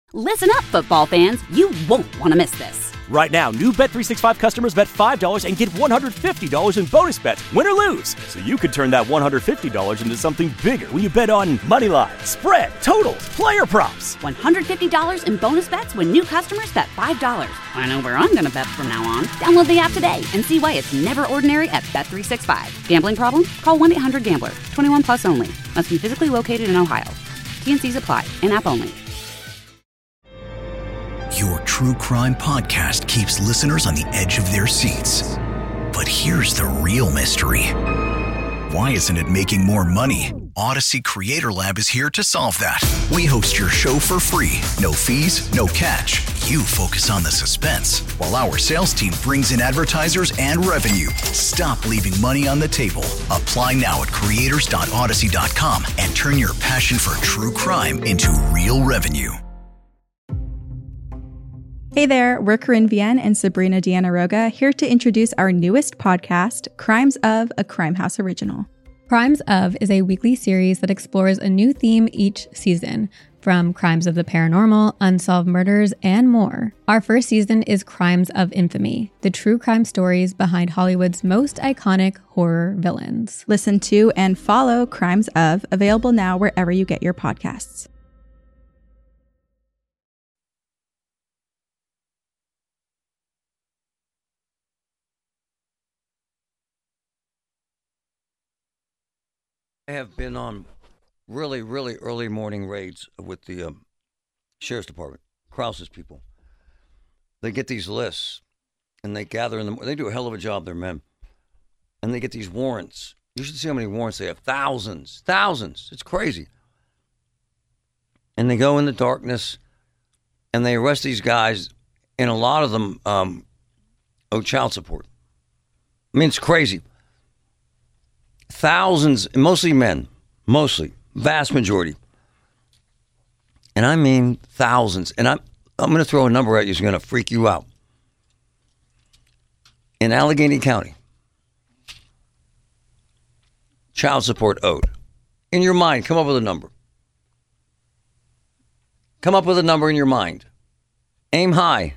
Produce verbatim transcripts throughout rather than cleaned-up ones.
Listen up, football fans. You won't want to miss this. Right now, new Bet three sixty-five customers bet five dollars and get one hundred fifty dollars in bonus bets, win or lose. So you could turn that one hundred fifty dollars into something bigger when you bet on money line, spread, totals, player props. one hundred fifty dollars in bonus bets when new customers bet five dollars. I know where I'm going to bet from now on. Download the app today and see why it's never ordinary at Bet three sixty-five. Gambling problem? Call one eight hundred gambler. twenty-one plus only. Must be physically located in Ohio. T N Cs apply. In-app only. Your true crime podcast keeps listeners on the edge of their seats. But here's the real mystery. Why isn't it making more money? Odyssey Creator Lab is here to solve that. We host your show for free. No fees, no catch. You focus on the suspense, while our sales team brings in advertisers and revenue. Stop leaving money on the table. Apply now at creators dot odyssey dot com and turn your passion for true crime into real revenue. Hey there, we're Corinne Vienne and Sabrina Deanna Roga, here to introduce our newest podcast, Crimes of, a Crime House original. Crimes of is a weekly series that explores a new theme each season, from crimes of the paranormal, unsolved murders, and more. Our first season is Crimes of Infamy, the true crime stories behind Hollywood's most iconic horror villains. Listen to and follow Crimes of, available now wherever you get your podcasts. I have been on really, really early morning raids with the um, Sheriff's Department, Krause's people. They get these lists, and they gather in them. They do a hell of a job, their men. And they get these warrants. You should see how many warrants they have. Thousands, thousands. It's crazy. And they go in the darkness, and they arrest these guys, and a lot of them um, owe child support. I mean, it's crazy. Thousands, mostly men, mostly, vast majority. And I mean thousands. And I'm, I'm going to throw a number at you that's going to freak you out. In Allegheny County, child support owed. In your mind, come up with a number. Come up with a number in your mind. Aim high.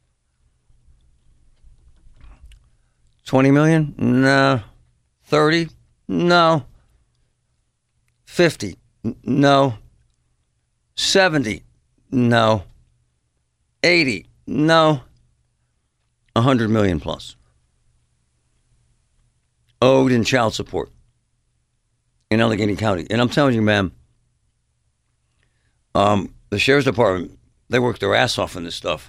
twenty million? No. thirty? No. fifty? No. seventy? No. eighty? No. one hundred million plus. Owed in child support in Allegheny County. And I'm telling you, ma'am, um, the Sheriff's Department, they work their ass off on this stuff.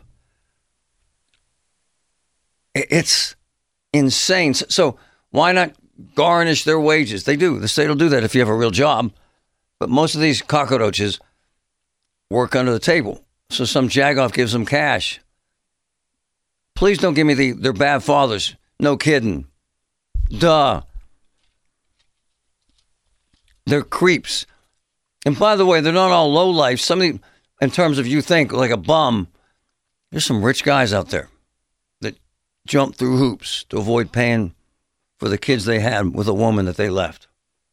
It's insane. So why not garnish their wages? They do. The state will do that if you have a real job. But most of these cockroaches work under the table. So some jagoff gives them cash. Please don't give me the they're bad fathers. No kidding. Duh. They're creeps. And by the way, they're not all low life. Some of the, in terms of you think like a bum, there's some rich guys out there that jump through hoops to avoid paying for the kids they had with a woman that they left.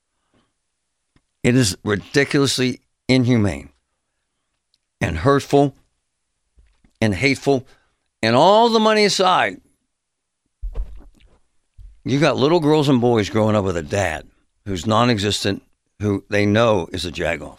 It is ridiculously inhumane and hurtful and hateful. And all the money aside, you got little girls and boys growing up with a dad who's non-existent, who they know is a jagoff.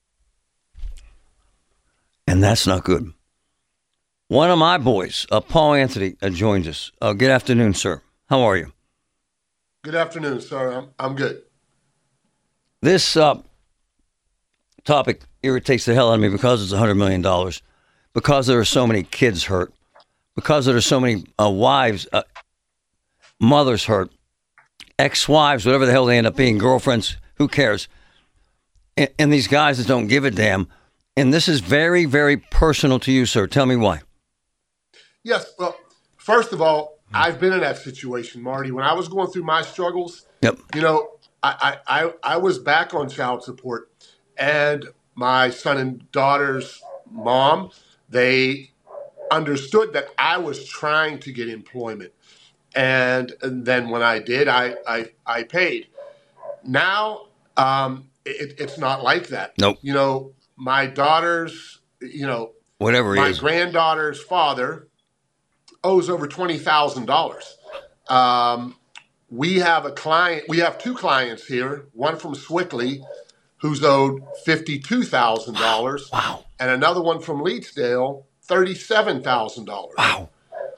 And that's not good. One of my boys, uh, Paul Anthony, uh, joins us. Uh, good afternoon, sir. How are you? Good afternoon, sir. I'm, I'm good. This uh, topic irritates the hell out of me because it's one hundred million dollars, because there are so many kids hurt, because there are so many uh, wives, uh, mothers hurt, ex-wives, whatever the hell they end up being, girlfriends, who cares? And, and these guys that don't give a damn. And this is very, very personal to you, sir. Tell me why. Yes. Well, first of all, I've been in that situation, Marty. When I was going through my struggles, yep. you know, I, I, I, I was back on child support, and my son and daughter's mom, they understood that I was trying to get employment. And, and then when I did, I, I, I paid. Now, um, it, it's not like that. Nope. You know, my daughters, you know, Whatever it my is. granddaughter's father owes over twenty thousand dollars. Um, we have a client, we have two clients here, one from Swickley who's owed fifty-two thousand dollars. Wow. And another one from Leetsdale, thirty-seven thousand dollars. Wow.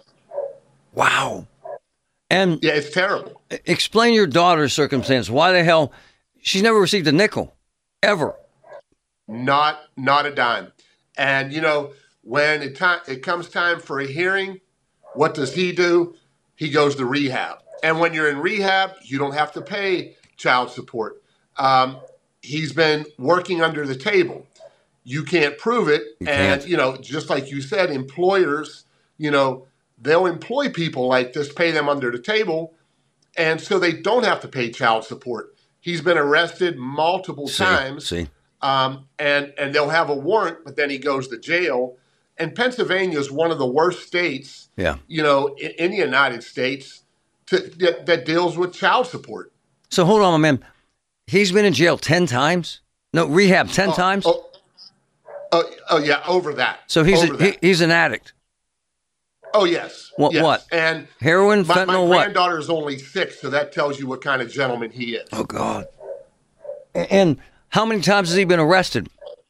Wow. And yeah, it's terrible. Explain your daughter's circumstance. Why the hell? She's never received a nickel, ever. Not, not a dime. And, you know, when it, time, it comes time for a hearing, what does he do? He goes to rehab. And when you're in rehab, you don't have to pay child support. Um, he's been working under the table. You can't prove it. You and, can't. you know, just like you said, employers, you know, they'll employ people like this, pay them under the table, and so they don't have to pay child support. He's been arrested multiple See, times, see. Um, and, and they'll have a warrant, but then he goes to jail. And Pennsylvania is one of the worst states, Yeah. you know, in, in the United States to, that, that deals with child support. So hold on, my man. He's been in jail ten times? No, rehab ten Oh, times? Oh, oh, oh, yeah, over that. So he's over a, he, that. he's an addict. Oh, yes. What- yes. what? And Heroin, my, fentanyl, my what? granddaughter is only six, so that tells you what kind of gentleman he is. Oh, God. A- And how many times has he been arrested?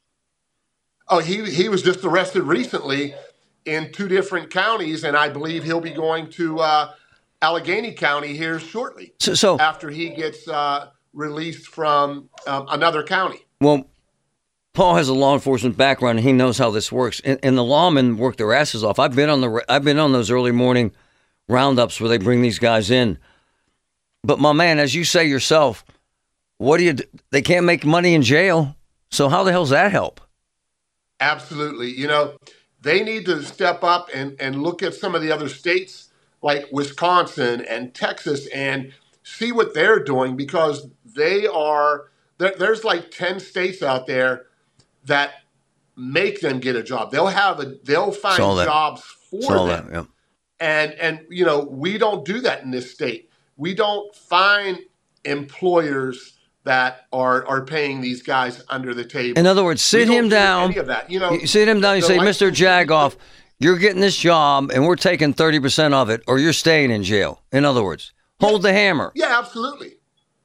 Oh, he he was just arrested recently in two different counties, and I believe he'll be going to uh, Allegheny County here shortly. So, so after he gets uh, released from um, another county. well, Paul has a law enforcement background, and he knows how this works. And, and the lawmen work their asses off. I've been on the I've been on those early morning roundups where they bring these guys in. But my man, as you say yourself, what do you? Do? They can't make money in jail. So how the hell's that help? Absolutely. You know, they need to step up and, and look at some of the other states like Wisconsin and Texas and see what they're doing, because they are, there, there's like ten states out there that make them get a job. They'll have a, they'll find Saw that. jobs for Saw them. that, yeah. And, and, you know, we don't do that in this state. We don't find employers that are are paying these guys under the table. In other words, sit We don't him do down. Any of that. You know, You sit him down. You the say, license- Mister Jagoff, you're getting this job, and we're taking thirty percent of it, or you're staying in jail. In other words, hold the hammer. Yeah, absolutely.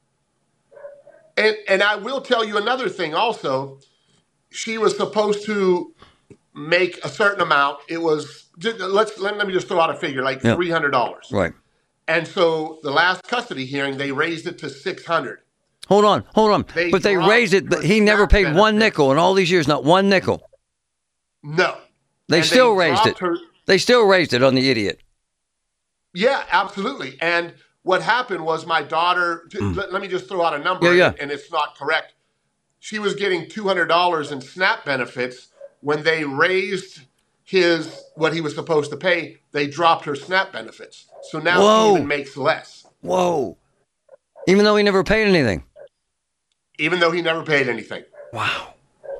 And and I will tell you another thing also. She was supposed to make a certain amount. It was just, let's let, let me just throw out a figure, like Yeah. three hundred dollars. Right. And so the last custody hearing, they raised it to six hundred. Hold on, hold on. They but they dropped raised it. But her he never SNAP paid one benefits. nickel in all these years. Not one nickel. No. They And still raised it. dropped her- They still raised it on the idiot. Yeah, absolutely. And what happened was my daughter, j- let, let me just throw out a number, Hmm. Yeah, yeah. and it's not correct. She was getting two hundred dollars in SNAP benefits. When they raised his, what he was supposed to pay, they dropped her SNAP benefits. So now Whoa. she even makes less, Whoa. Even though he never paid anything. even though he never paid anything. Wow.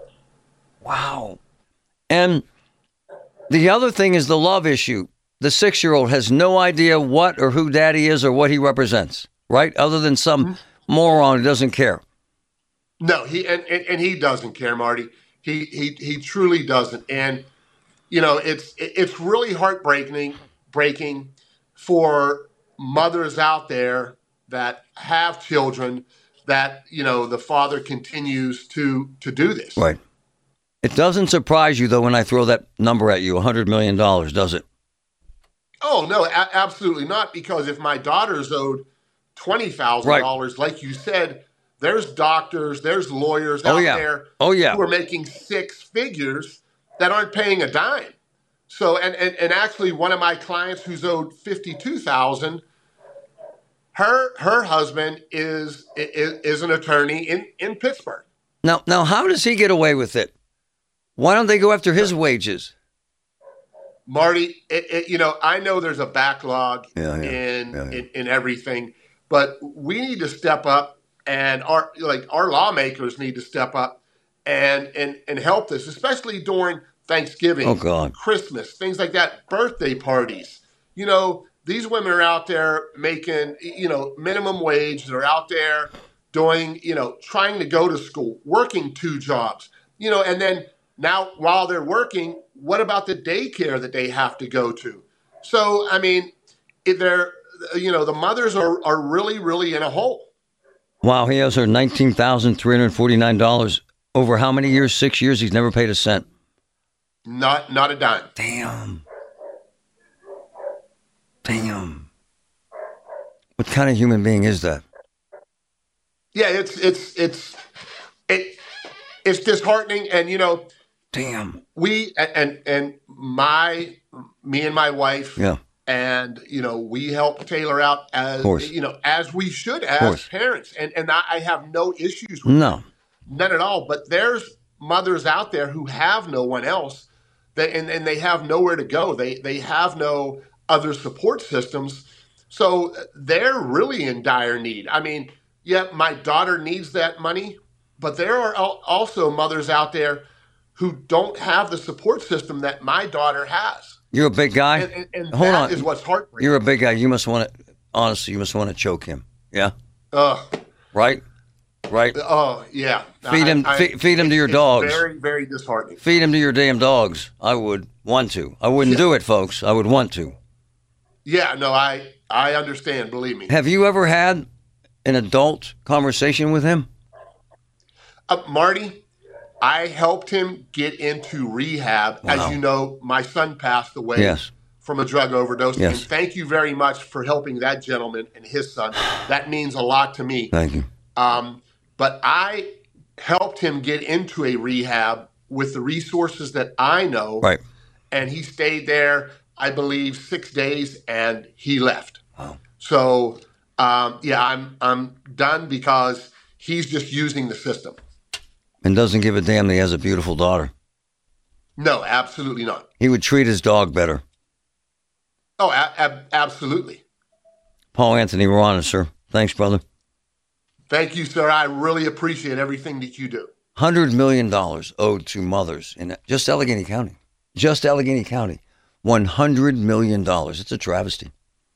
Wow. And the other thing is the love issue. The six-year-old has no idea what or who daddy is or what he represents, right? Other than some Mm-hmm. moron who doesn't care. No, he and, and, and he doesn't care, Marty. He he he truly doesn't. And you know, it's it's really heartbreaking breaking for mothers out there that have children that, you know, the father continues to to do this. Right. It doesn't surprise you, though, when I throw that number at you, one hundred million dollars, does it? Oh, no, a- absolutely not. Because if my daughter's owed twenty thousand dollars, like you said, there's doctors, there's lawyers Oh, out yeah. there Oh, yeah. who are making six figures that aren't paying a dime. So, and, and, and actually one of my clients who's owed fifty-two thousand dollars, her her husband is, is is an attorney in, in Pittsburgh. Now, now, how does he get away with it? Why don't they go after his wages? Marty, it, it, you know, I know there's a backlog Yeah, yeah, in, yeah, yeah. in in everything, but we need to step up, and our like our lawmakers need to step up and and and help this, especially during Thanksgiving, Oh, God. Christmas, things like that, birthday parties. You know, these women are out there making, you know, minimum wage. They're out there doing, you know, trying to go to school, working two jobs, you know, and then now, while they're working, what about the daycare that they have to go to? So, I mean, if they're, you know, the mothers are, are really, really in a hole. Wow, he owes her nineteen thousand three hundred forty-nine dollars. Over how many years? Six years? He's never paid a cent. Not not a dime. Damn. Damn. What kind of human being is that? Yeah, it's it's it's it it's disheartening, and you know, damn. We and and my me and my wife, yeah, and you know, we help Taylor out as you know as we should as parents, and and I, I have no issues with no, that. None at all. But there's mothers out there who have no one else, that and and they have nowhere to go. They they have no other support systems, so they're really in dire need. I mean, yeah, my daughter needs that money, but there are also mothers out there who don't have the support system that my daughter has. You're a big guy. And, and, and Hold that on. is what's heartbreaking. You're a big guy. You must want to, honestly, you must want to choke him. Yeah? Uh, right? Right? Oh, uh, yeah. Feed him I, I, feed, feed him to your it's dogs. very, very disheartening. Feed him to your damn dogs. I would want to. I wouldn't yeah. do it, folks. I would want to. Yeah, no, I, I understand. Believe me. Have you ever had an adult conversation with him? Uh, Marty, I helped him get into rehab. Wow. As you know, my son passed away yes. from a drug overdose. Yes. And thank you very much for helping that gentleman and his son. That means a lot to me. Thank you. Um, but I helped him get into a rehab with the resources that I know. Right. And he stayed there, I believe, six days, and he left. Wow. So, um, yeah, I'm I'm done because he's just using the system. And doesn't give a damn that he has a beautiful daughter. No, absolutely not. He would treat his dog better. Oh, a- a- absolutely. Paul Anthony Ruanas, sir. Thanks, brother. Thank you, sir. I really appreciate everything that you do. one hundred million dollars owed to mothers in just Allegheny County. Just Allegheny County. one hundred million dollars. It's a travesty.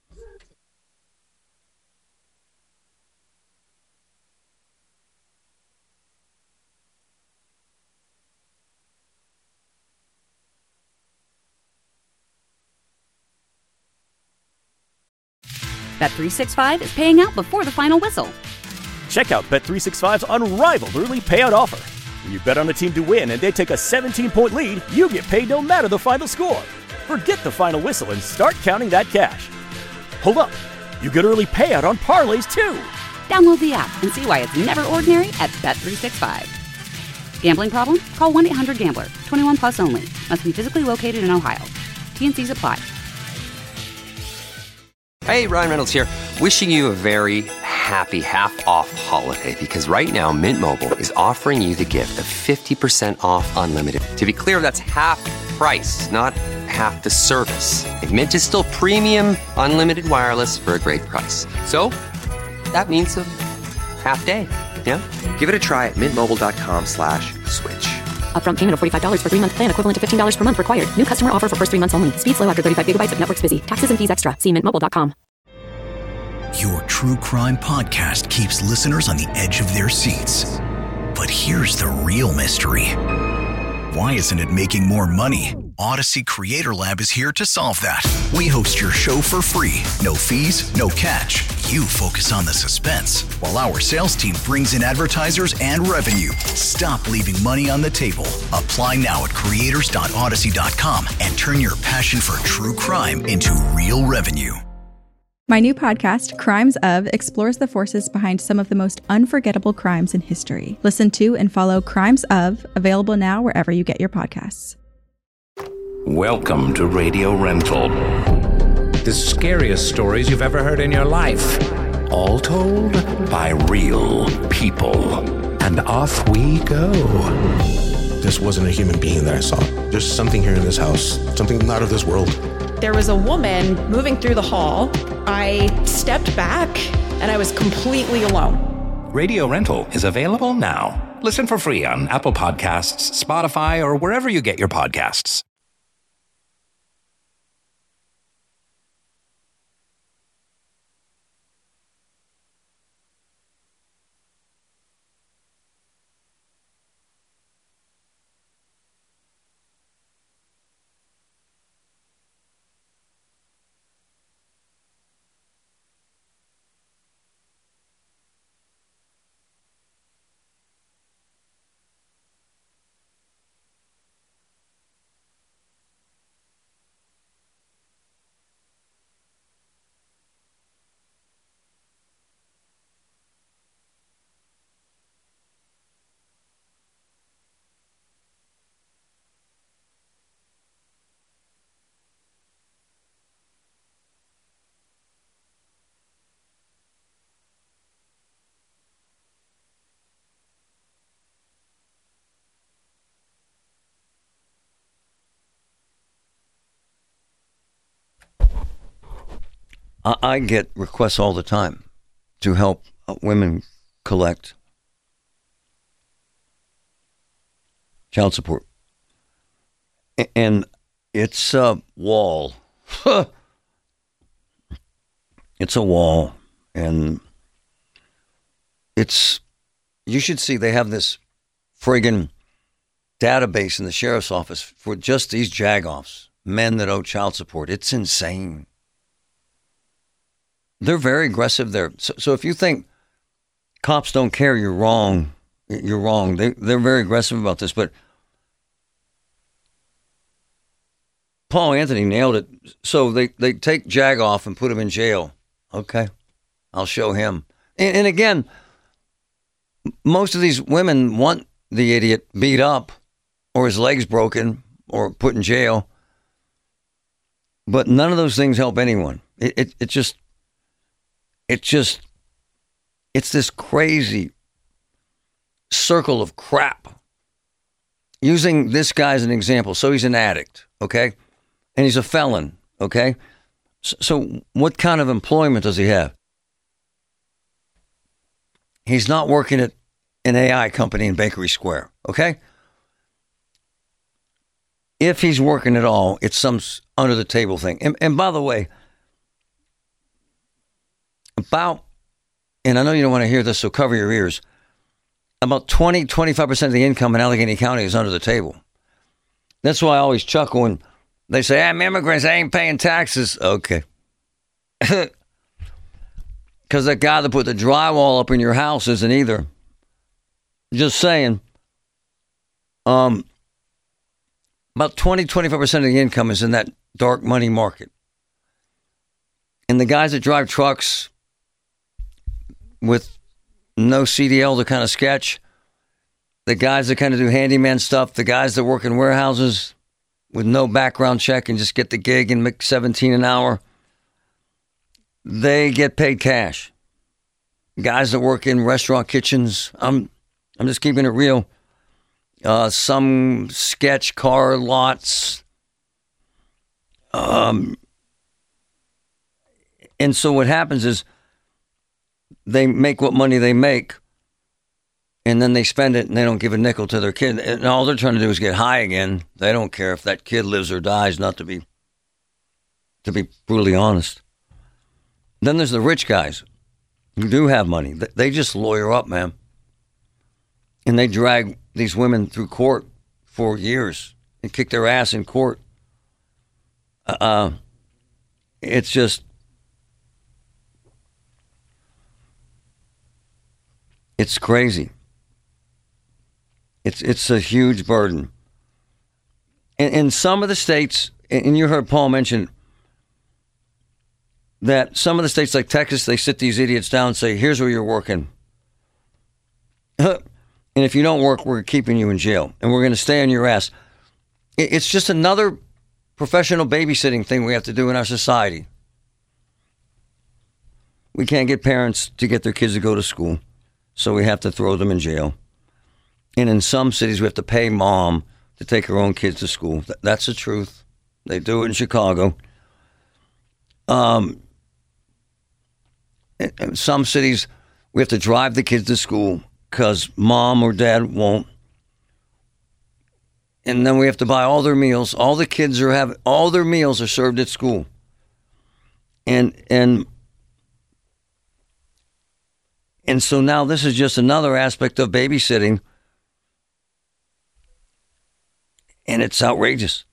Bet three sixty-five is paying out before the final whistle. Check out Bet three sixty-five's unrivaled early payout offer. When you bet on a team to win and they take a seventeen-point lead, you get paid no matter the final score. Forget the final whistle and start counting that cash. Hold up. You get early payout on parlays, too. Download the app and see why it's never ordinary at Bet three sixty-five. Gambling problem? Call one eight hundred gambler. twenty-one plus only. Must be physically located in Ohio. T and C's apply. Hey, Ryan Reynolds here. Wishing you a very happy half-off holiday because right now Mint Mobile is offering you the gift of fifty percent off unlimited. To be clear, that's half price, not half the service. And Mint is still premium unlimited wireless for a great price. So that means a half day, yeah? Give it a try at mintmobile.com slash switch. Upfront payment of forty-five dollars for three-month plan equivalent to fifteen dollars per month required. New customer offer for first three months only. Speed slow after thirty-five gigabytes if network's busy. Taxes and fees extra. See mint mobile dot com. Your true crime podcast keeps listeners on the edge of their seats. But here's the real mystery. Why isn't it making more money? Odyssey Creator Lab is here to solve that. We host your show for free. No fees, no catch. You focus on the suspense, while our sales team brings in advertisers and revenue. Stop leaving money on the table. Apply now at creators dot odyssey dot com and turn your passion for true crime into real revenue. My new podcast, Crimes Of, explores the forces behind some of the most unforgettable crimes in history. Listen to and follow Crimes Of, available now wherever you get your podcasts. Welcome to Radio Rental. The scariest stories you've ever heard in your life. All told by real people. And off we go. This wasn't a human being that I saw. There's something here in this house. Something not of this world. There was a woman moving through the hall. I stepped back and I was completely alone. Radio Rental is available now. Listen for free on Apple Podcasts, Spotify, or wherever you get your podcasts. I, I get requests all the time to help uh, women collect child support. A- and it's a wall. It's a wall. And it's, you should see, they have this friggin' database in the sheriff's office for just these jagoffs, men that owe child support. It's insane. They're very aggressive there. So, so if you think cops don't care, you're wrong. You're wrong. They, they're very aggressive about this. But Paul Anthony nailed it. So they, they take Jagoff and put him in jail. Okay, I'll show him. And, and again, most of these women want the idiot beat up or his legs broken or put in jail. But none of those things help anyone. It, it, it just, it just, it's this crazy circle of crap. Using this guy as an example. So he's an addict, okay? And he's a felon, okay? So, so what kind of employment does he have? He's not working at an A I company in Bakery Square, okay? If he's working at all, it's some under the table thing. And, and by the way, about, and I know you don't want to hear this, so cover your ears, about twenty, twenty-five percent of the income in Allegheny County is under the table. That's why I always chuckle when they say, I'm immigrants, I ain't paying taxes. Okay. Because that guy that put the drywall up in your house isn't either. Just saying. Um, about twenty, twenty-five percent of the income is in that dark money market. And the guys that drive trucks with no C D L to kind of sketch, the guys that kind of do handyman stuff, the guys that work in warehouses with no background check and just get the gig and make seventeen an hour, they get paid cash. Guys that work in restaurant kitchens, I'm I'm just keeping it real. Uh, some sketch car lots. Um, and so what happens is they make what money they make, and then they spend it, and they don't give a nickel to their kid. And all they're trying to do is get high again. They don't care if that kid lives or dies, not to be, to be brutally honest. Then there's the rich guys who do have money. They just lawyer up, man. And they drag these women through court for years and kick their ass in court. Uh, it's just, it's crazy. It's it's a huge burden. In, in some of the states, and you heard Paul mention that some of the states like Texas, they sit these idiots down and say, here's where you're working. And if you don't work, we're keeping you in jail. And we're going to stay on your ass. It's just another professional babysitting thing we have to do in our society. We can't get parents to get their kids to go to school, so we have to throw them in jail. And in some cities, we have to pay mom to take her own kids to school. That's the truth. They do it in Chicago. Um, in some cities, we have to drive the kids to school because mom or dad won't. And then we have to buy all their meals. All the kids are having, all their meals are served at school. And, and, and so now this is just another aspect of babysitting. And it's outrageous.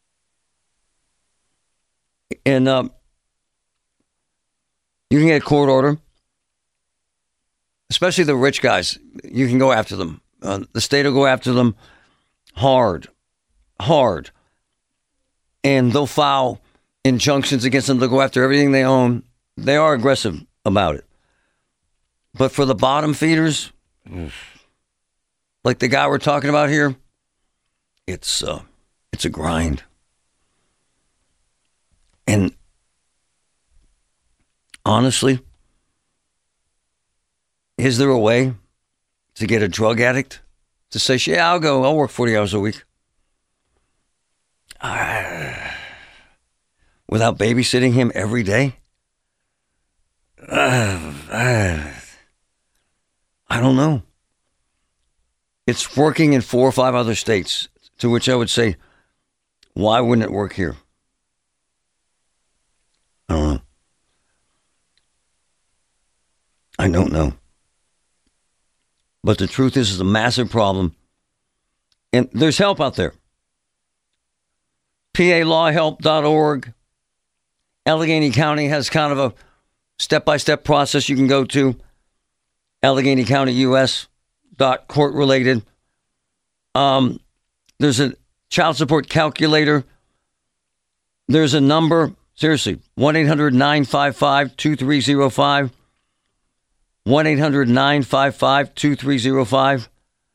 And um, you can get a court order, especially the rich guys. You can go after them. Uh, the state will go after them hard, hard. And they'll file injunctions against them. They'll go after everything they own. They are aggressive about it. But for the bottom feeders, like the guy we're talking about here, it's uh, it's a grind. And honestly, is there a way to get a drug addict to say, yeah, I'll go, I'll work forty hours a week uh, without babysitting him every day? uh, uh, I don't know. It's working in four or five other states, to which I would say, why wouldn't it work here? I don't know. I don't know. But the truth is, it's a massive problem. And there's help out there. P A law help dot org. Allegheny County has kind of a step-by-step process you can go to. Allegheny County U S dot court related. Um, there's a child support calculator. There's a number, seriously, one eight hundred nine five five two three zero five. one eight hundred nine five five two three zero five.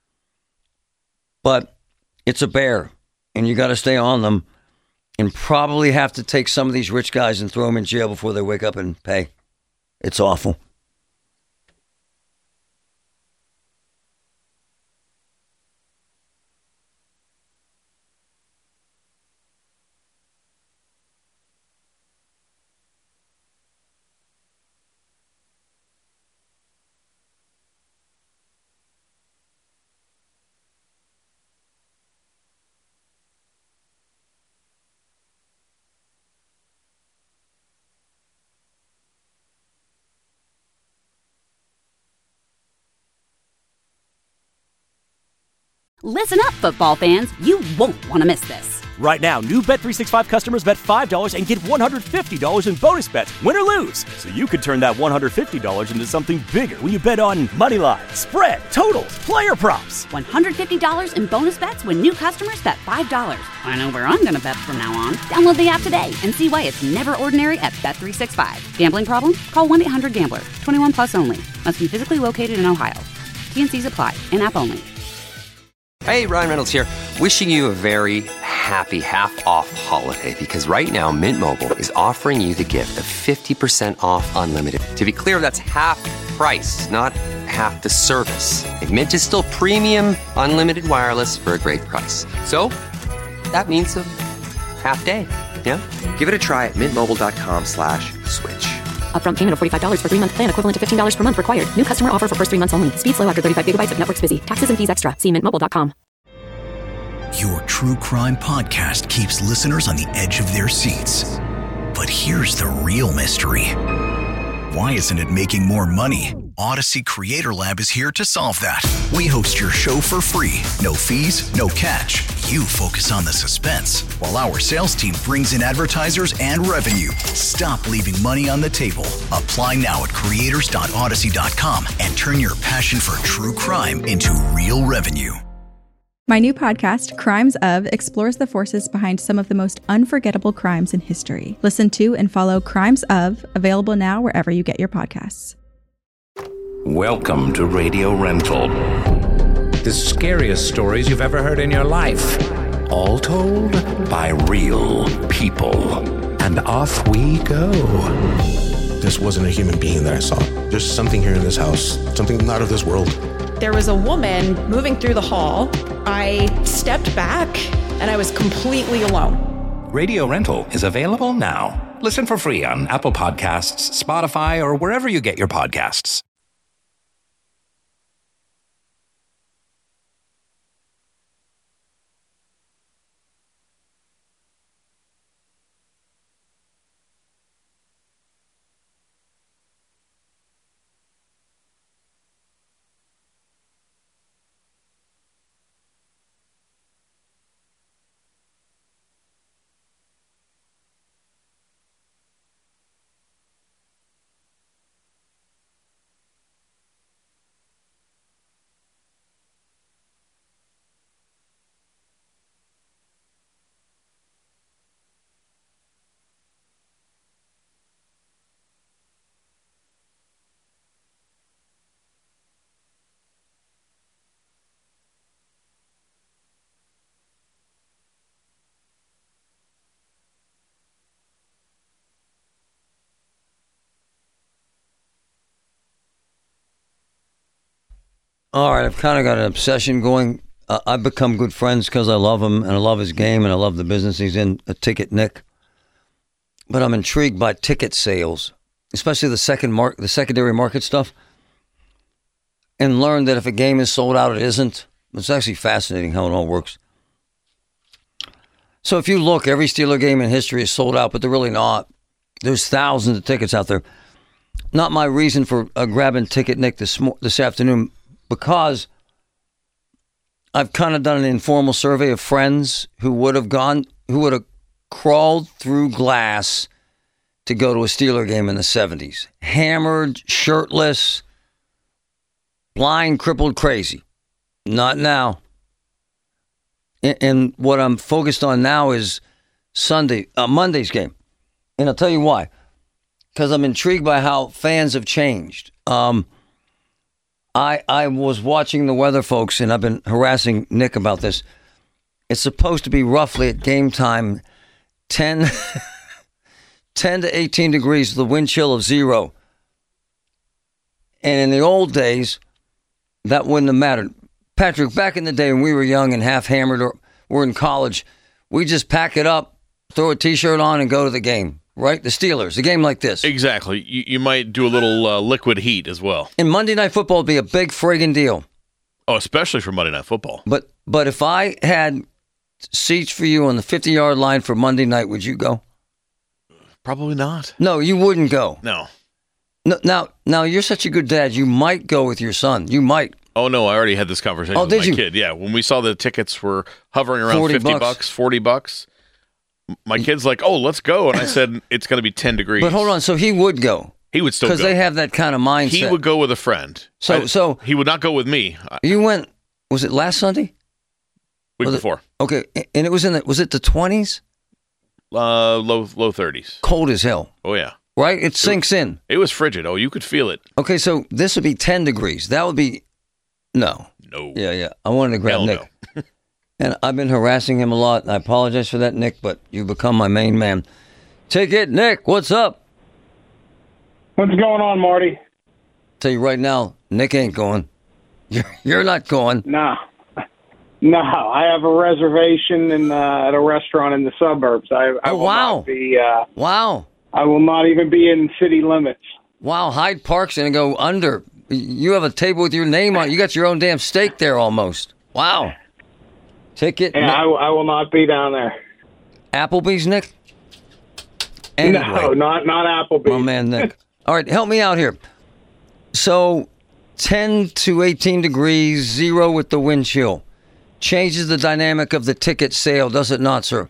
But it's a bear, and you got to stay on them and probably have to take some of these rich guys and throw them in jail before they wake up and pay. It's awful. Listen up, football fans. You won't want to miss this. Right now, new Bet three sixty-five customers bet five dollars and get one hundred fifty dollars in bonus bets, win or lose. So you could turn that one hundred fifty dollars into something bigger when you bet on money line, spread, totals, player props. one hundred fifty dollars in bonus bets when new customers bet five dollars. I know where I'm going to bet from now on. Download the app today and see why it's never ordinary at Bet three sixty-five. Gambling problem? Call one eight hundred gambler. twenty-one plus only. Must be physically located in Ohio. T N Cs apply. In-app only. Hey, Ryan Reynolds here, wishing you a very happy half-off holiday, because right now Mint Mobile is offering you the gift of fifty percent off unlimited. To be clear, that's half price, not half the service. And Mint is still premium unlimited wireless for a great price. So that means a half day, yeah? Give it a try at mintmobile.com slash switch. Upfront payment of forty-five dollars for three-month plan equivalent to fifteen dollars per month required. New customer offer for first three months only. Speed slow after thirty-five gigabytes if network's busy. Taxes and fees extra. See mint mobile dot com. Your true crime podcast keeps listeners on the edge of their seats. But here's the real mystery. Why isn't it making more money? Odyssey Creator Lab is here to solve that. We host your show for free. No fees, no catch. You focus on the suspense, while our sales team brings in advertisers and revenue. Stop leaving money on the table. Apply now at creators dot odyssey dot com and turn your passion for true crime into real revenue. My new podcast, Crimes Of, explores the forces behind some of the most unforgettable crimes in history. Listen to and follow Crimes Of, available now wherever you get your podcasts. Welcome to Radio Rental. The scariest stories you've ever heard in your life. All told by real people. And off we go. This wasn't a human being that I saw. There's something here in this house, something not of this world. There was a woman moving through the hall. I stepped back and I was completely alone. Radio Rental is available now. Listen for free on Apple Podcasts, Spotify, or wherever you get your podcasts. All right, I've kind of got an obsession going. Uh, I've become good friends because I love him, and I love his game, and I love the business he's in, a Ticket Nick. But I'm intrigued by ticket sales especially the second mark, the secondary market stuff, and learn that if a game is sold out, it isn't. It's actually fascinating how it all works. So if you look, every Steeler game in history is sold out, but they're really not. There's thousands of tickets out there. Not my reason for uh, grabbing ticket, Nick, this this afternoon, because I've kind of done an informal survey of friends who would have gone, who would have crawled through glass to go to a Steeler game in the seventies. Hammered, shirtless, blind, crippled, crazy. Not now. And, and what I'm focused on now is Sunday, uh, Monday's game. And I'll tell you why. Because I'm intrigued by how fans have changed. Um, I I was watching the weather, folks, and I've been harassing Nick about this. It's supposed to be roughly at game time ten, ten to eighteen degrees with a wind chill of zero. And in the old days, that wouldn't have mattered. Patrick, back in the day when we were young and half hammered or we're in college, we just pack it up, throw a T-shirt on, and go to the game. Right? The Steelers, a game like this. Exactly. You, you might do a little uh, liquid heat as well. And Monday Night Football would be a big friggin' deal. Oh, especially for Monday Night Football. But but if I had seats for you on the fifty-yard line for Monday night, would you go? Probably not. No, you wouldn't go. No. No. Now, now you're such a good dad. You might go with your son. You might. Oh, no, I already had this conversation oh, with did my you? kid. Yeah, when we saw the tickets were hovering around fifty bucks. bucks, forty bucks. My kid's like, oh, let's go. And I said, it's going to be ten degrees. But hold on. So he would go. He would still go. Because they have that kind of mindset. He would go with a friend. So, I, so he would not go with me. You went, was it last Sunday? Week was before. It, okay. And it was in the, was it the twenties? Uh, low, low thirties. Cold as hell. Oh, yeah. Right? It sinks it was, in. It was frigid. Oh, you could feel it. Okay. So this would be ten degrees. That would be, no. No. Yeah, yeah. I wanted to grab Hell Nick. No. And I've been harassing him a lot, and I apologize for that, Nick, but you've become my main man. Take it, Nick. What's up? What's going on, Marty? Tell you right now, Nick ain't going. You're, you're not going. No. No, I have a reservation in, uh, at a restaurant in the suburbs. I, I oh, will wow. not be, uh, wow. I will not even be in city limits. Wow, Hyde Park's going to go under. You have a table with your name on it. You got your own damn steak there almost. Wow. Ticket. Yeah, I, I will not be down there. Applebee's, Nick? Anyway. No, not not Applebee's. My man, Nick. All right, help me out here. So, ten to eighteen degrees, zero with the wind chill. Changes the dynamic of the ticket sale, does it not, sir?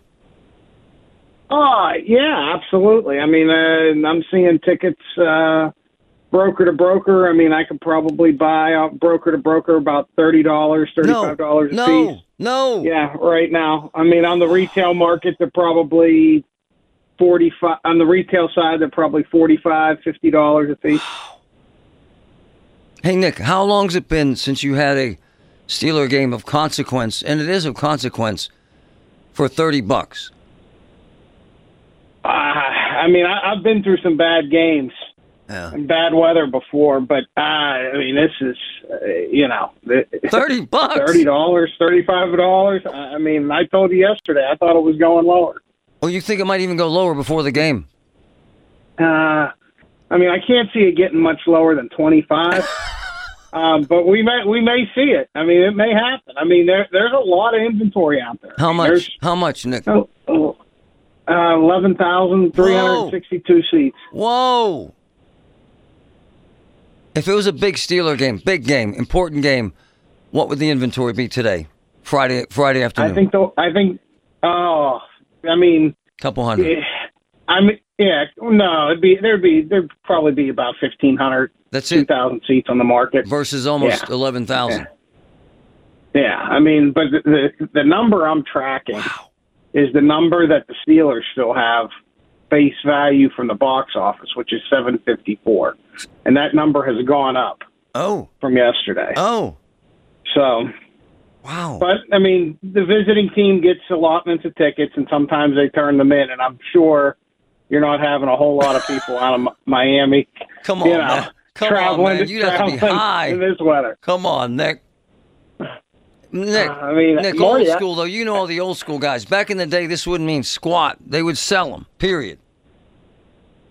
Oh, yeah, absolutely. I mean, uh, I'm seeing tickets uh, broker to broker. I mean, I could probably buy uh, broker to broker about thirty dollars, thirty-five dollars no, a no, piece. No, yeah, right now. I mean, on the retail market, they're probably forty-five. On the retail side, they're probably forty-five, fifty dollars a piece. Hey, Nick, how long's it been since you had a Steeler game of consequence, and it is of consequence, for thirty bucks? Uh, I mean, I, I've been through some bad games. Yeah. And bad weather before, but uh, I mean, this is, uh, you know, thirty bucks, thirty dollars, thirty-five dollars. I mean, I told you yesterday, I thought it was going lower. Well, you think it might even go lower before the game? Uh, I mean, I can't see it getting much lower than twenty-five, um, but we may we may see it. I mean, it may happen. I mean, there there's a lot of inventory out there. How much? There's, How much, Nick? Oh, oh, uh, eleven thousand three hundred sixty-two seats. Whoa. If it was a big Steeler game, big game, important game, what would the inventory be today? Friday Friday afternoon. I think the, I think oh, I mean, couple hundred. I mean, yeah, no, it'd be there'd be there'd probably be about fifteen hundred. That's it. two thousand seats on the market versus almost yeah. eleven thousand. Yeah. yeah, I mean, but the the, the number I'm tracking wow. is the number that the Steelers still have face value from the box office, which is seven fifty-four, and that number has gone up. Oh, from yesterday. Oh, so wow. But I mean, the visiting team gets allotments of tickets, and sometimes they turn them in. And I'm sure you're not having a whole lot of people out of Miami. Come on, you know, man. Come traveling on, man. You have to be high in this weather. Come on, Nick. Nick, uh, I mean, Nick, more, old yeah. school though. You know all the old school guys. Back in the day, this wouldn't mean squat. They would sell them. Period.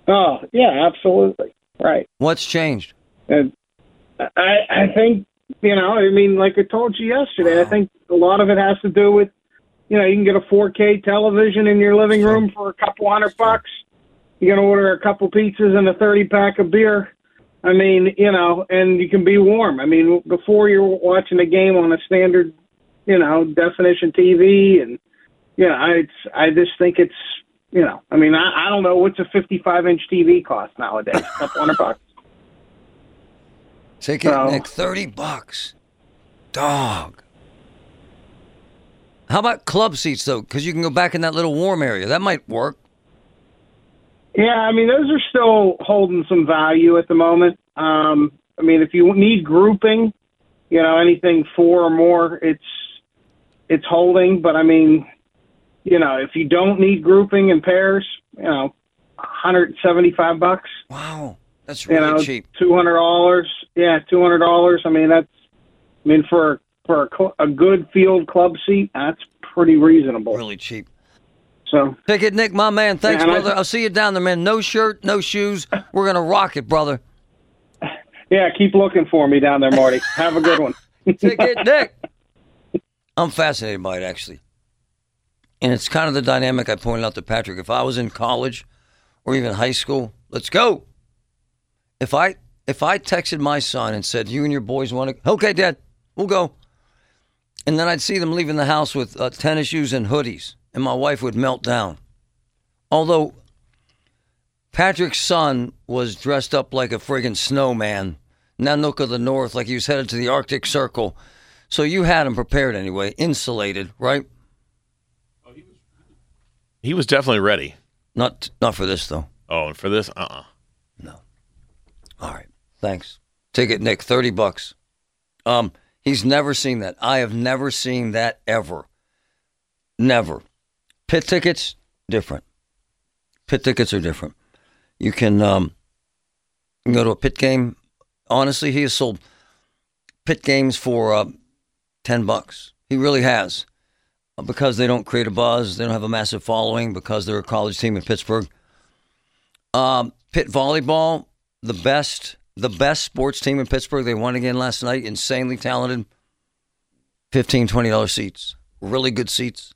Oh, yeah, absolutely. Right. What's changed? And I, I think, you know, I mean, like I told you yesterday, wow. I think a lot of it has to do with, you know, you can get a four K television in your living room for a couple hundred bucks. You're going to order a couple pizzas and a thirty pack of beer. I mean, you know, and you can be warm. I mean, before you're watching a game on a standard, you know, definition T V, and, you know, I, it's, I just think it's, you know, I mean, I, I don't know what's a fifty-five inch T V cost nowadays, a couple hundred bucks. Take it, so, Nick, thirty bucks. Dog. How about club seats, though? Because you can go back in that little warm area. That might work. Yeah, I mean, those are still holding some value at the moment. Um, I mean, if you need grouping, you know, anything four or more, it's it's holding. But, I mean, you know, if you don't need grouping in pairs, you know, one hundred seventy-five bucks. Wow, that's really you know, cheap. two hundred dollars. Yeah, two hundred dollars. I mean, that's, I mean, for, for a, cl- a good field club seat, that's pretty reasonable. Really cheap. So, Pick it, Nick, my man. Thanks, yeah, brother. I, I'll see you down there, man. No shirt, no shoes. We're going to rock it, brother. Yeah, keep looking for me down there, Marty. Have a good one. Pick it, Nick. I'm fascinated by it, actually. And it's kind of the dynamic I pointed out to Patrick. If I was in college or even high school, let's go. If I if I texted my son and said, you and your boys want to, okay, Dad, we'll go. And then I'd see them leaving the house with uh, tennis shoes and hoodies. And my wife would melt down. Although Patrick's son was dressed up like a friggin' snowman, Nanook of the North, like he was headed to the Arctic Circle. So you had him prepared anyway, insulated, right? He was definitely ready. Not not for this, though. Oh, and for this? Uh-uh. No. All right. Thanks. Ticket, Nick, thirty bucks. Um, he's never seen that. I have never seen that ever. Never. Pit tickets, different. Pit tickets are different. You can, um, you can go to a pit game. Honestly, he has sold pit games for uh, ten bucks. He really has. Because they don't create a buzz, they don't have a massive following, because they're a college team in Pittsburgh. Um, Pitt volleyball, the best, the best sports team in Pittsburgh. They won again last night. Insanely talented. fifteen dollars, twenty dollars seats. Really good seats.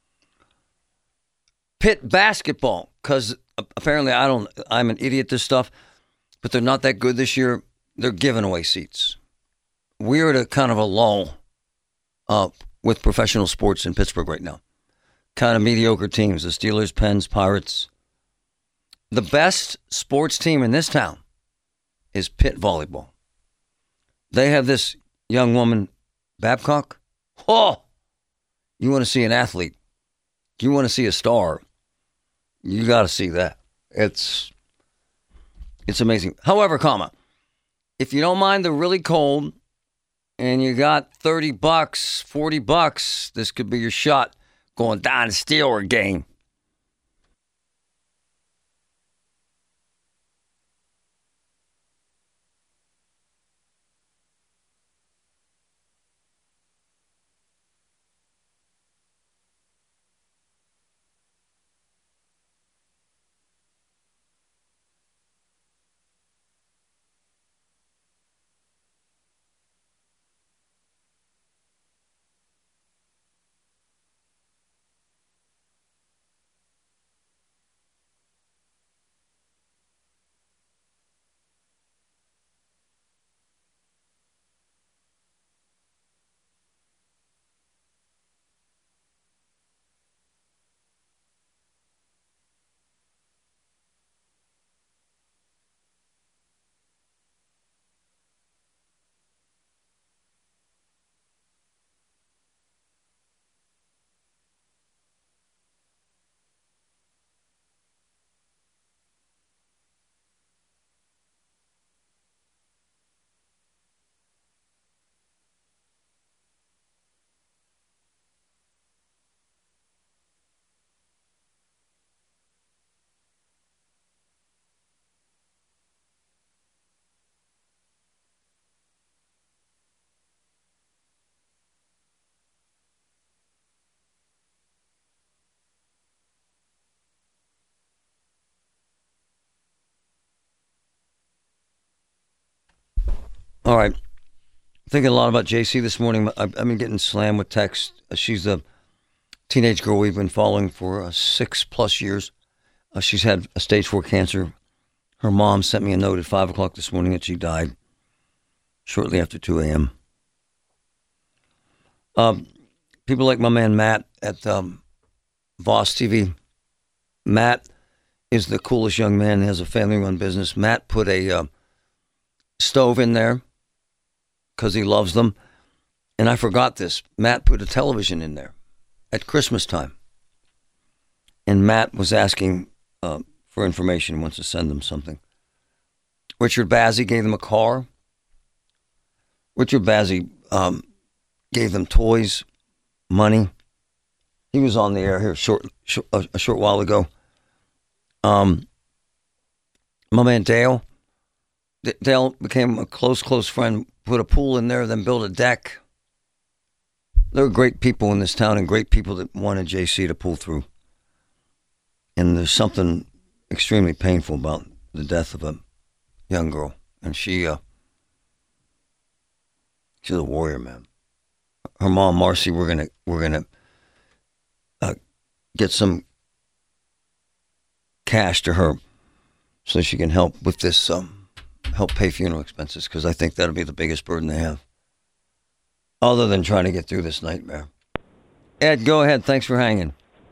Pitt basketball, because apparently I don't, I'm an idiot at this stuff, but they're not that good this year. They're giving away seats. We're at a kind of a lull uh, with professional sports in Pittsburgh right now. Kind of mediocre teams, the Steelers, Pens, Pirates. The best sports team in this town is Pitt volleyball. They have this young woman, Babcock. Oh, you want to see an athlete. You want to see a star. You got to see that. It's it's amazing. However, comma, if you don't mind the really cold and you got thirty bucks, forty bucks, this could be your shot going down to Steeler game. All right. Thinking a lot about J C this morning. I've, I've been getting slammed with texts. She's a teenage girl we've been following for uh, six plus years. Uh, she's had a stage four cancer. Her mom sent me a note at five o'clock this morning that she died shortly after two a.m. Um, people like my man Matt at um, Voss T V. Matt is the coolest young man. He has a family-run business. Matt put a uh, stove in there because he loves them. And I forgot this. Matt put a television in there at Christmas time. And Matt was asking uh, for information. He wants to send them something. Richard Bazzi gave them a car. Richard Bazzi um, gave them toys, money. He was on the air here short, short, a short while ago. Um, my man Dale, D- Dale became a close, close friend, put a pool in there, then built a deck. There are great people in this town and great people that wanted J C to pull through. And there's something extremely painful about the death of a young girl. And she, uh, she's a warrior, man. Her mom, Marcy, we're gonna, we're gonna uh, get some cash to her so she can help with this, um, help pay funeral expenses, because I think that'll be the biggest burden they have, other than trying to get through this nightmare. Ed, go ahead. Thanks for hanging.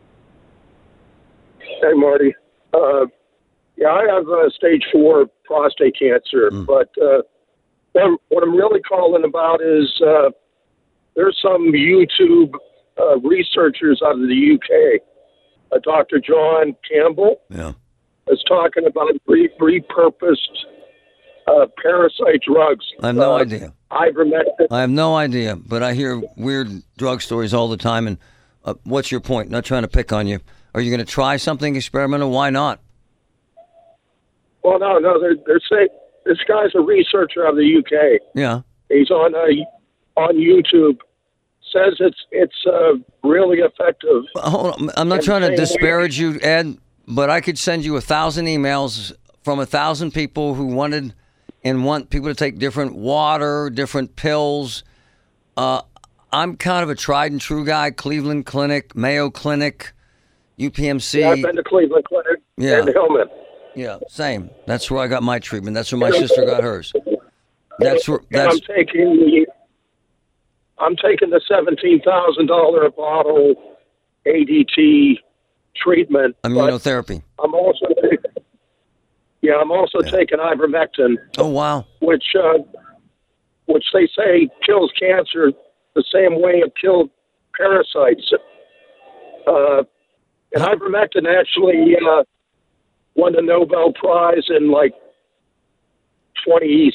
Hey, Marty. Uh, yeah, I have uh, stage four prostate cancer, mm. but uh, what, I'm, what I'm really calling about is uh, there's some YouTube uh, researchers out of the U K. Uh, Doctor John Campbell yeah. is talking about re- repurposed uh, parasite drugs. I have no uh, idea. Ivermectin. I have no idea, but I hear weird drug stories all the time. And uh, what's your point? Not trying to pick on you. Are you going to try something experimental? Why not? Well, no, no. They're they're saying this guy's a researcher out of the U K. Yeah. He's on uh, on YouTube. Says it's it's uh, really effective. Hold on. I'm not trying to disparage you, Ed, but I could send you a thousand emails from a thousand people who wanted and want people to take different water, different pills. Uh, I'm kind of a tried and true guy. Cleveland Clinic, Mayo Clinic, U P M C. Yeah, I've been to Cleveland Clinic yeah. and Hillman. Yeah, same. That's where I got my treatment. That's where my sister got hers. That's where. That's. I'm taking the. I'm taking the seventeen thousand dollar a bottle A D T treatment. Immunotherapy. I'm also. Yeah, I'm also yeah. taking ivermectin. Oh wow! Which, uh, which they say kills cancer the same way it killed parasites. Uh, and ivermectin actually uh, won the Nobel Prize in like twenty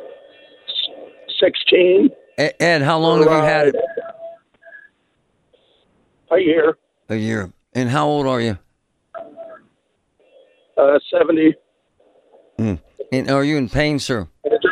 sixteen. Ed, how long have you had it? A year. A year. And how old are you? Uh, seventy. Mm. And are you in pain, sir?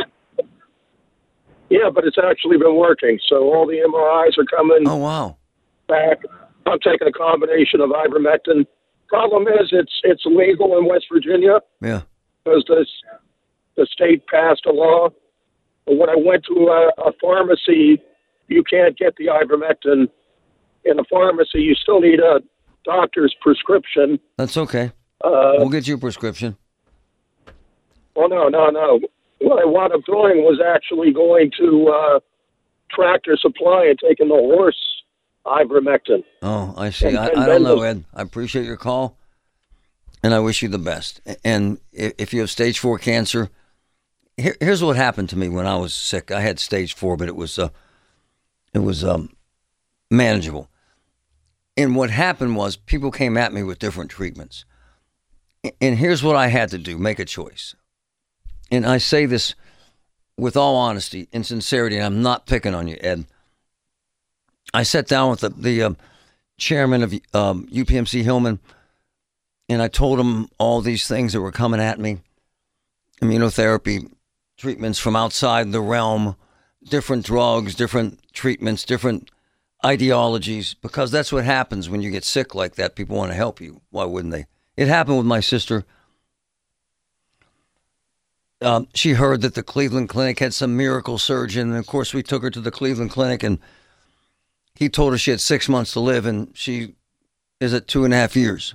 Yeah, but it's actually been working. So all the M R Is are coming. Oh, wow. Back. I'm taking a combination of ivermectin. Problem is, it's it's legal in West Virginia. Yeah. Because the the state passed a law. But when I went to a, a pharmacy, you can't get the ivermectin in a pharmacy. You still need a doctor's prescription. That's okay. Uh, we'll get you a prescription. Well, no, no, no. What I wound up doing was actually going to uh, Tractor Supply and taking the horse ivermectin. Oh, I see. I, I don't know, Ed. I appreciate your call, and I wish you the best. And if you have stage four cancer, here, here's what happened to me when I was sick. I had stage four, but it was uh, it was um, manageable. And what happened was people came at me with different treatments. And here's what I had to do, make a choice. And I say this with all honesty and sincerity, and I'm not picking on you, Ed. I sat down with the, the uh, chairman of um, U P M C Hillman, and I told him all these things that were coming at me. Immunotherapy, treatments from outside the realm, different drugs, different treatments, different ideologies, because that's what happens when you get sick like that. People want to help you. Why wouldn't they? It happened with my sister. Um, she heard that the Cleveland Clinic had some miracle surgeon. And, of course, we took her to the Cleveland Clinic, and he told her she had six months to live, and she is at two and a half years.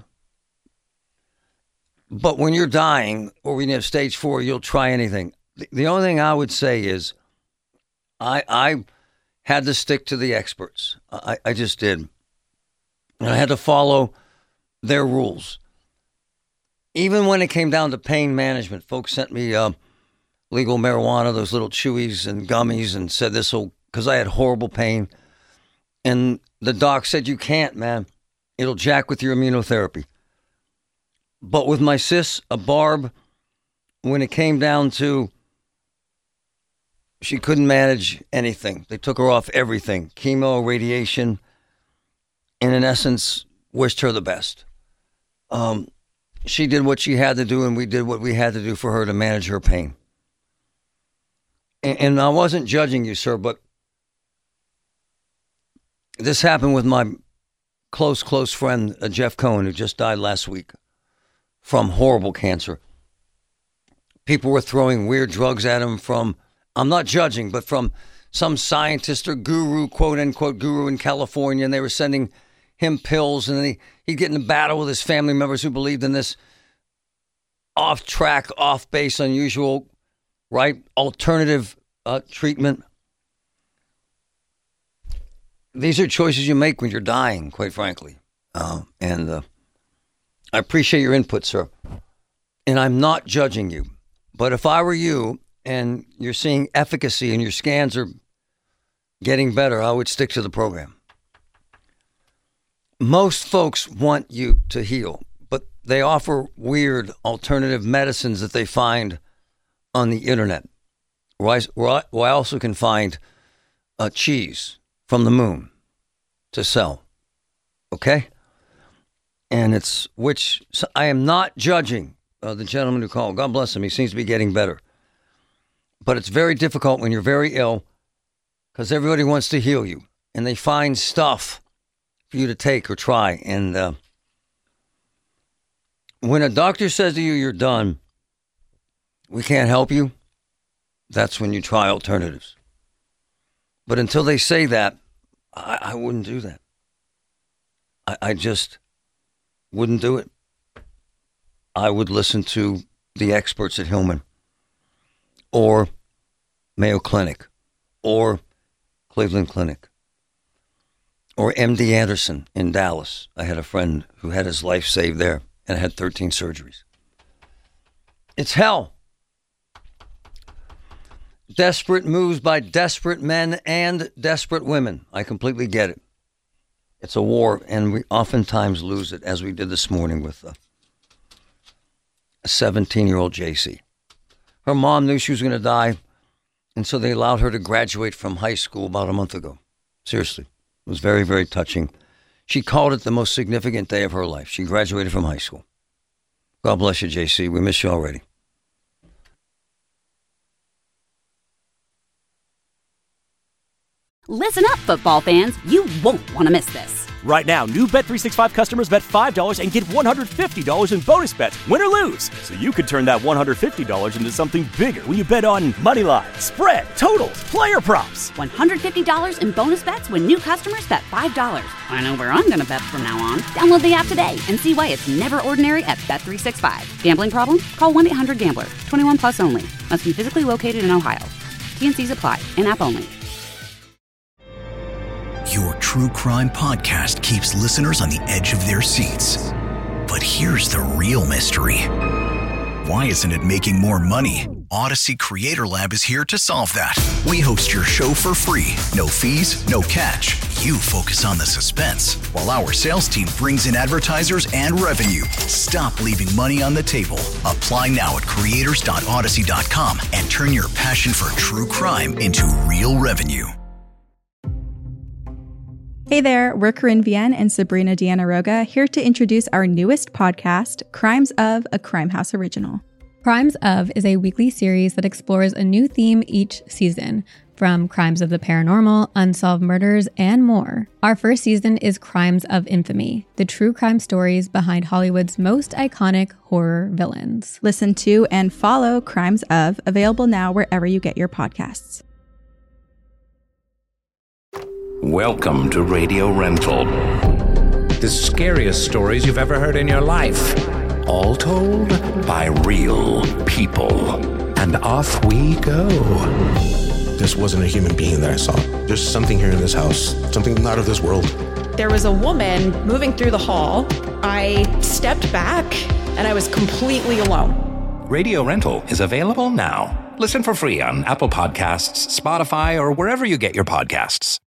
But when you're dying or when you have stage four, you'll try anything. The, the only thing I would say is I I had to stick to the experts. I, I just did. And I had to follow their rules. Even when it came down to pain management, folks sent me uh, legal marijuana, those little chewies and gummies, and said this will, because I had horrible pain. And the doc said, you can't, man. It'll jack with your immunotherapy. But with my sis, a Barb, when it came down to, she couldn't manage anything. They took her off everything, chemo, radiation, and in essence, wished her the best. Um, she did what she had to do, and we did what we had to do for her to manage her pain. And, and I wasn't judging you, sir, but this happened with my close, close friend, uh, Jeff Cohen, who just died last week from horrible cancer. People were throwing weird drugs at him from, I'm not judging, but from some scientist or guru, quote unquote guru in California, and they were sending him pills, and then he, he'd get in a battle with his family members who believed in this off-track, off-base, unusual, right, alternative uh, treatment. These are choices you make when you're dying, quite frankly. Uh, and uh, I appreciate your input, sir. And I'm not judging you. But if I were you and you're seeing efficacy and your scans are getting better, I would stick to the program. Most folks want you to heal, but they offer weird alternative medicines that they find on the internet. Where I, where I also can find uh, cheese from the moon to sell. Okay? And it's, which so I am not judging uh, the gentleman who called. God bless him. He seems to be getting better. But it's very difficult when you're very ill because everybody wants to heal you. And they find stuff for you to take or try. And uh, when a doctor says to you, you're done, we can't help you, that's when you try alternatives. But until they say that, I, I wouldn't do that. I, I just wouldn't do it. I would listen to the experts at Hillman or Mayo Clinic or Cleveland Clinic or M D Anderson in Dallas. I had a friend who had his life saved there and had thirteen surgeries. It's hell. Desperate moves by desperate men and desperate women. I completely get it. It's a war, and we oftentimes lose it, as we did this morning with a seventeen-year-old J C. Her mom knew she was going to die, and so they allowed her to graduate from high school about a month ago. Seriously. It was very, very touching. She called it the most significant day of her life. She graduated from high school. God bless you, J C. We miss you already. Listen up, football fans. You won't want to miss this. Right now, new Bet three sixty-five customers bet five dollars and get one hundred fifty dollars in bonus bets, win or lose. So you could turn that one hundred fifty dollars into something bigger when you bet on money line, spread, totals, player props. one hundred fifty dollars in bonus bets when new customers bet five dollars. I know where I'm going to bet from now on. Download the app today and see why it's never ordinary at Bet three sixty-five. Gambling problem? Call one eight hundred gambler. twenty-one plus only. Must be physically located in Ohio. T N Cs apply. In-app only. Your true crime podcast keeps listeners on the edge of their seats. But here's the real mystery. Why isn't it making more money? Odyssey Creator Lab is here to solve that. We host your show for free. No fees, no catch. You focus on the suspense, while our sales team brings in advertisers and revenue. Stop leaving money on the table. Apply now at creators dot odyssey dot com and turn your passion for true crime into real revenue. Hey there, we're Corinne Vienne and Sabrina Deanna Roga here to introduce our newest podcast, Crimes of, a Crime House original. Crimes of is a weekly series that explores a new theme each season, from crimes of the paranormal, unsolved murders, and more. Our first season is Crimes of Infamy, the true crime stories behind Hollywood's most iconic horror villains. Listen to and follow Crimes of, available now wherever you get your podcasts. Welcome to Radio Rental. The scariest stories you've ever heard in your life. All told by real people. And off we go. This wasn't a human being that I saw. There's something here in this house, something not of this world. There was a woman moving through the hall. I stepped back and I was completely alone. Radio Rental is available now. Listen for free on Apple Podcasts, Spotify, or wherever you get your podcasts.